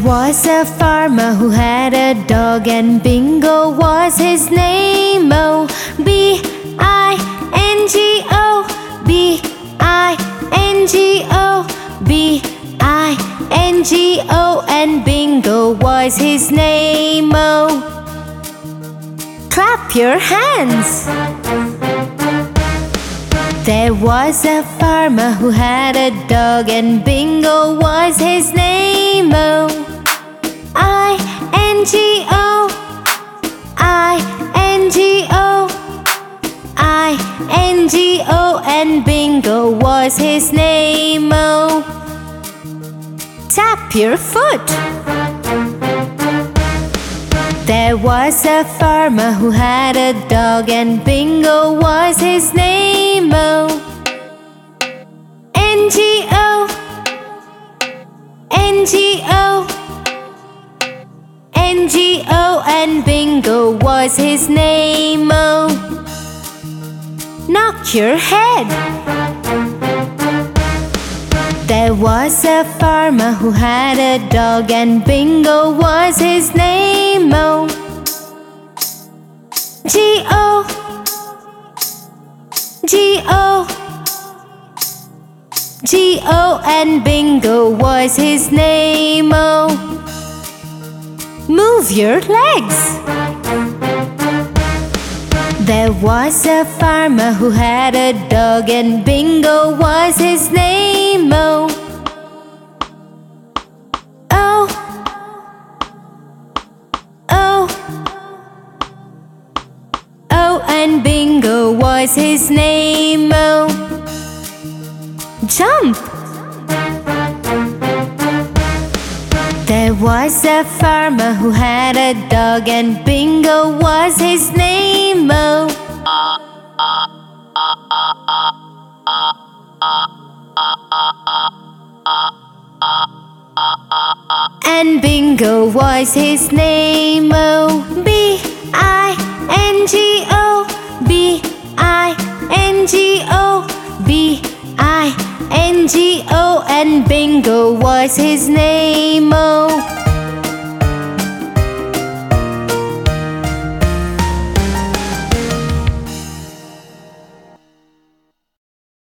was a farmer who had a dog, and Bingo was his name. Oh, B-I-N-G-O, B-I-N-G-O, B-I-N-G-O, and Bingo was his name. Oh, clap your hands. There was a farmer who had a dog, and Bingo was his name. Oh, I-N-G-O, I-N-G-O, I-N-G-O, and Bingo was his name. Oh, tap your foot. There was a farmer who had a dog, and Bingo was his name. Oh, N-G-O, N-G-O, N-G-O, and Bingo was his name. Oh, knock your head. There was a farmer who had a dog, and Bingo was his name. Oh, G-O, G-O, G-O, and Bingo was his name. Oh, move your legs. There was a farmer who had a dog, and Bingo was his name. Oh, oh, oh, oh, and Bingo was his name. Oh, jump. There was a farmer who had a dog, and Bingo was his name. Oh, and Bingo was his name. Oh, B-I-N-G-O, B-I-N-G-O, B-I-N-G-O, and Bingo was his name. Oh,